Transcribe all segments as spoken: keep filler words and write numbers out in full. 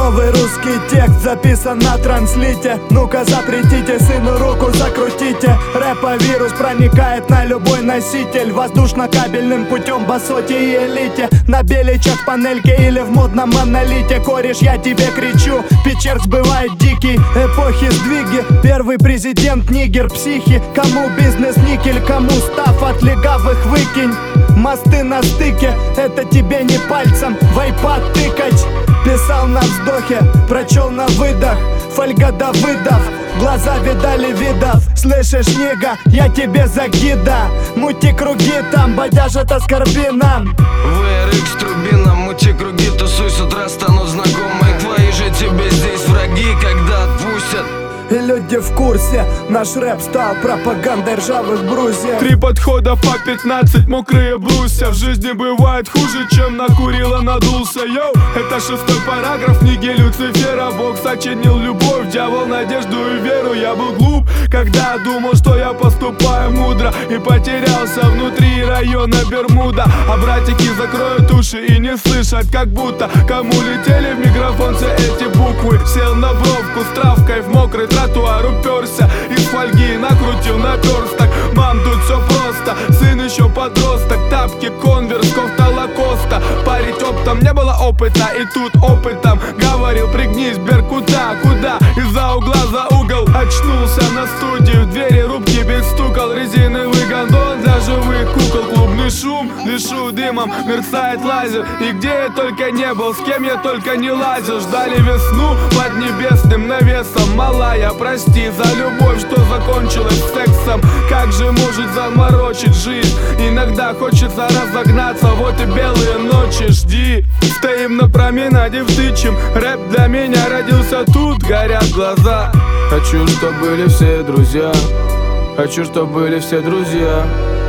Новый русский текст записан на транслите. Ну-ка запретите, сыну руку закрутите. Рэпа-вирус проникает на любой носитель. Воздушно-кабельным путем басоте и элите. На беличах панельке или в модном монолите. Кореш, я тебе кричу, Печерск бывает дикий. Эпохи сдвиги, первый президент нигер психи. Кому бизнес никель, кому став от легавых выкинь. Мосты на стыке, это тебе не пальцем в айпад тыкать. Писал на вздохе, прочел на выдох. Фольга Давыдов, глаза видали видов. Слышишь, нига, я тебе за гида. Мути круги там, бодяжат оскорбинам. вэ эр икс турбина, мути круги, тусуй, с утра станут знакомые. Твои же тебе здесь враги, когда отпустят. И люди в курсе, наш рэп стал пропагандой ржавых брусьев. Три подхода по пятнадцать, мокрые брусья. В жизни бывает хуже, чем накурила, надулся. Йоу, это шестой параграф книги Люцифера. Бог сочинил любовь, дьявол надежду и веру. Я был глуп, когда думал, что я поступаю мудро, и потерялся внутри района Бермуда. А братики закроют уши и не слышат, как будто кому летели в микрофон все эти буквы. Сел на бровку с травкой в мокрый тротуар, уперся из фольги, накрутил наперсток. Мам, тут все просто, сын еще подросток. Тапки, конверс, кофта лакоста. Парить оптом не было опыта, и тут опытом говорил: пригнись, беркута, куда? Из-за угла за угол. Очнулся на студии, в двери рубки бестукал. Резиновый гондон для живых кукол. Клубный шум, дышу дымом, мерцает лазер. И где я только не был, с кем я только не лазил. Ждали весну под небесным навесом. Малая, прости за любовь, что закончилась сексом. Как же может заморочить жизнь? Иногда хочется разогнаться, вот и белые ночи, жди. Стоим на променаде, втычем. Рэп для меня родился тут, горят глаза. Хочу, чтоб были все друзья. Хочу, чтоб были все друзья.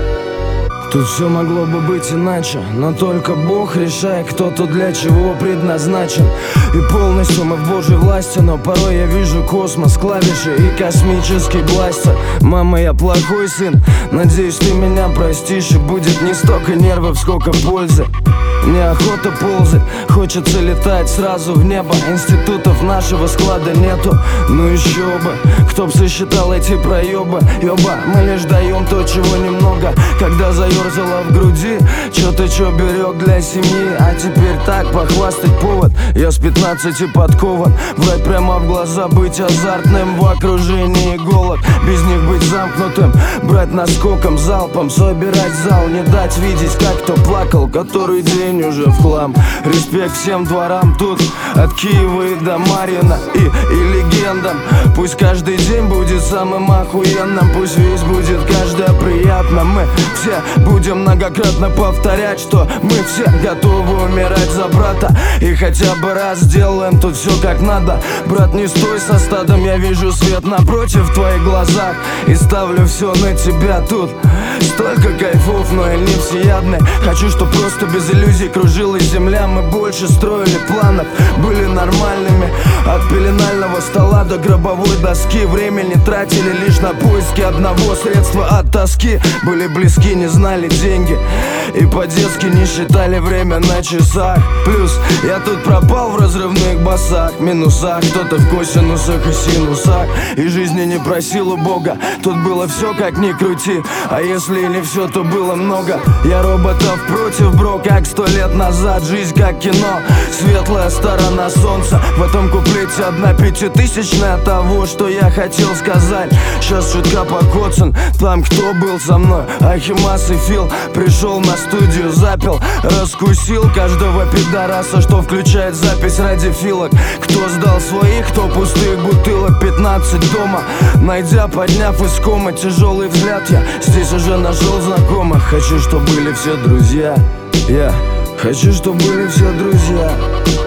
Тут все могло бы быть иначе, но только Бог решает, кто тут для чего предназначен. И полностью мы в Божьей власти, но порой я вижу космос, клавиши и космический бластер. Мама, я плохой сын, надеюсь, ты меня простишь. И будет не столько нервов, сколько пользы. Неохота ползать, хочется летать сразу в небо. Институтов нашего склада нету, ну еще бы. Кто б сосчитал эти проебы? Ёба, мы лишь даем то, чего немного. Когда заерзала в груди, чё ты чё берег для семьи? А теперь так, похвастать повод. Я с пятнадцати подкован. Врать прямо в глаза, быть азартным в окружении голод. Без них быть замкнутым, брать наскоком, залпом. Собирать зал, не дать видеть, как кто плакал, который день уже в хлам. Респект всем дворам тут, от Киева и до Марьина, и, и легендам. Пусть каждый день будет самым охуенным, пусть весь будет каждое приятно. Мы все будем многократно повторять, что мы все готовы умирать за брата. И хотя бы раз сделаем тут все как надо. Брат, не стой со стадом, я вижу свет напротив в твоих глазах. И ставлю все на тебя тут. Столько кайфов, но я не всеядный. Хочу, чтоб просто без иллюзий кружилась земля. Мы больше строили планов, были нормальными. От пеленального стола до гробовой доски. Времени тратили лишь на поиски одного средства от тоски. Были близки, не знали деньги, и по-детски не считали время на часах. Плюс я тут пропал в разрывных басах, минусах. Кто-то в косинусах и синусах. И жизни не просил у Бога. Тут было все как ни крути. А если и не все, то было много. Я роботов против, бро, как сто лет назад. Жизнь как кино, светлая сторона солнца. В этом куплете одна пятитысячная того, что я хотел сказать. Сейчас чутка покоцан, там кто был со мной? Ахимас и Фил. Пришел на студию, запил, раскусил каждого пидораса, что включает запись ради филок. Кто сдал своих, кто пустых бутылок. Пятнадцать дома, найдя, подняв из комы тяжелый взгляд, я здесь уже нашел знакомых. Хочу, чтоб были все друзья. Я хочу, чтоб были все друзья.